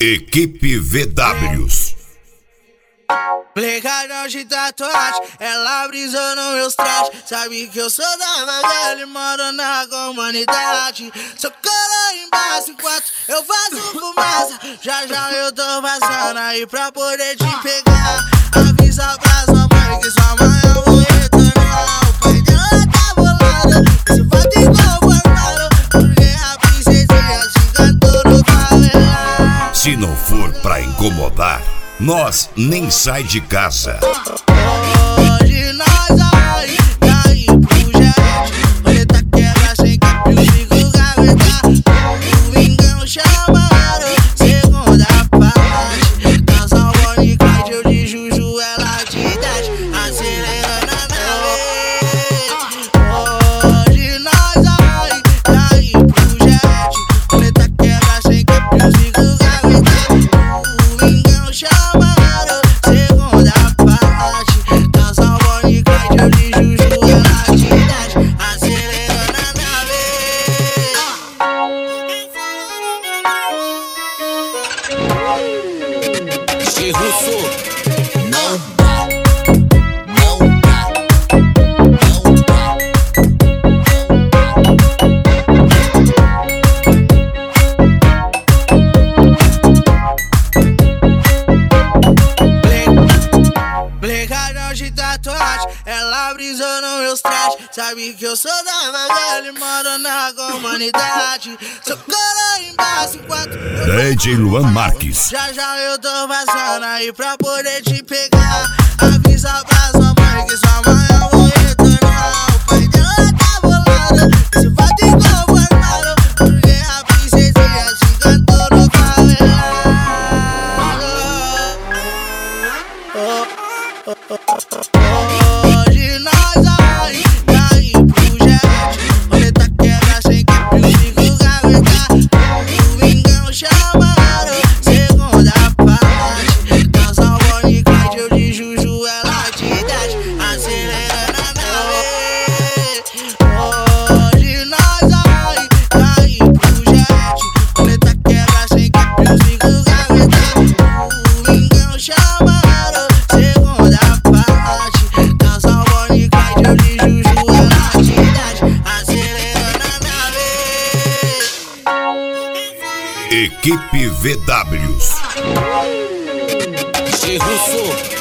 Equipe VWs. Plegado de tatuagem, ela brisou nos meus trajes. Sabe que eu sou da vaga e moro na comunidade. Sou cola embaixo enquanto eu faço fumaça. Já já eu tô passando aí pra poder te pegar. Avisa pra sua mãe que sua mãe é um retornar. O pai dela tá bolado, esse fato inconformado. Porque a princesinha se cantou no favela. Se não for pra incomodar, nós nem sai de casa. Hoje nós aí pro jet. Boleta quebra sem cap, o Chico gaveta. Domingão chamaram, segunda parte. Casal Bonnie Clyde, eu de Juju, ela de 10. Acelerando a nave. Hoje nós aí pro jet. Boleta quebra sem cap, o Chico gaveta. Domingão chamaram, segunda parte. Casal Bonnie Clyde, eu de Juju, ela de 10. Acelerando a nave. Che Russo, não dá, não dá, não dá. Plegado de tatuagem, ela brisou nos meus trajes. Sabe que eu sou da vaga e moro na comunidade. Sou cola embaixo enquanto DJ Luan Marques. já já eu tô passando aí pra poder te pegar. Avisa pra sua mãe que sua mãe é um retornar. O pai dela tá bolado, esse fato inconformado. Porque a princesinha se cantou no favela. Hoje nós aí pro jet. Boleta quebra sem cap, o Chico gaveta. Domingão chamaram, segunda parte. Casal Bonnie Clyde, eu de Juju, ela de 10. Acelerando a nave. Hoje nós aí pro jet. Boleta quebra sem cap, o Chico gaveta. Domingão chamaram, segunda parte. Casal Bonnie Clyde, eu de Juju, ela de 10. Acelerando a nave. Equipe VWs. Che Russo.